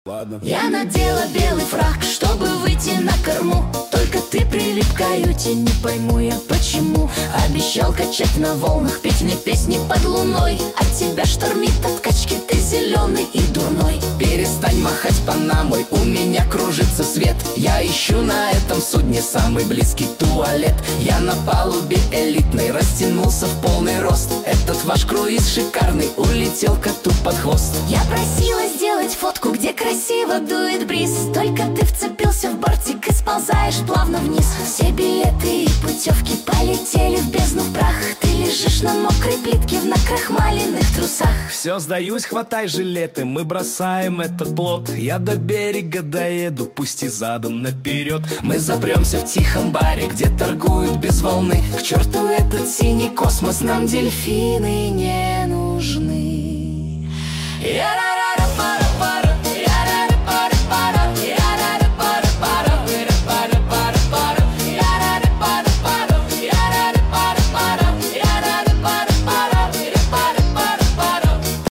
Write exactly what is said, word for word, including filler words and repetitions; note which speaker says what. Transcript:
Speaker 1: Ладно.
Speaker 2: Я надела белый фрак, чтобы выйти на корму. Только ты прилип к каюте, не пойму я почему. Обещал качать на волнах, петь мне песни под луной. От тебя штормит от качки, ты зеленый и дурной.
Speaker 1: Перестань махать панамой, у меня кружится свет. Я ищу на этом судне самый близкий туалет. Я на палубе элитной растянулся в полный рост. Этот ваш круиз шикарный улетел коту под хвост.
Speaker 2: Я просила сделать фотку, где красиво дует бриз. Только ты вцепился в бортик и сползаешь плавно вниз. Все билеты и путевки полетели в бездну в прах. Ты лежишь на мокрой плитке в накрахмаленных трусах.
Speaker 1: Все, сдаюсь, хватай жилеты, мы бросаем этот плот. Я до берега доеду, пусть и задом наперед. Мы запремся в тихом баре, где торгуют без волны. К черту этот синий космос, нам дельфины не нужны. Я